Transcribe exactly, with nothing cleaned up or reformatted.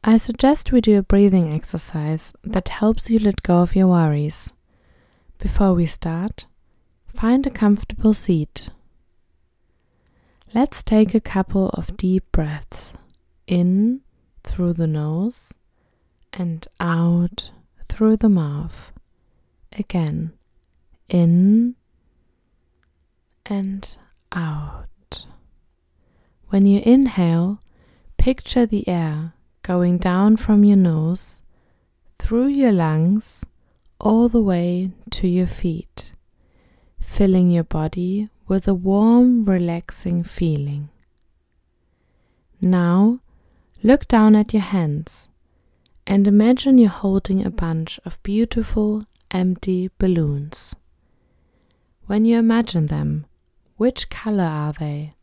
I suggest we do a breathing exercise that helps you let go of your worries. Before we start, find a comfortable seat. Let's take a couple of deep breaths in through the nose and out through the mouth. Again, in and out. When you inhale, picture the air going down from your nose, through your lungs, all the way to your feet, filling your body with a warm, relaxing feeling. Now, look down at your hands and imagine you're holding a bunch of beautiful, empty balloons. When you imagine them, which color are they?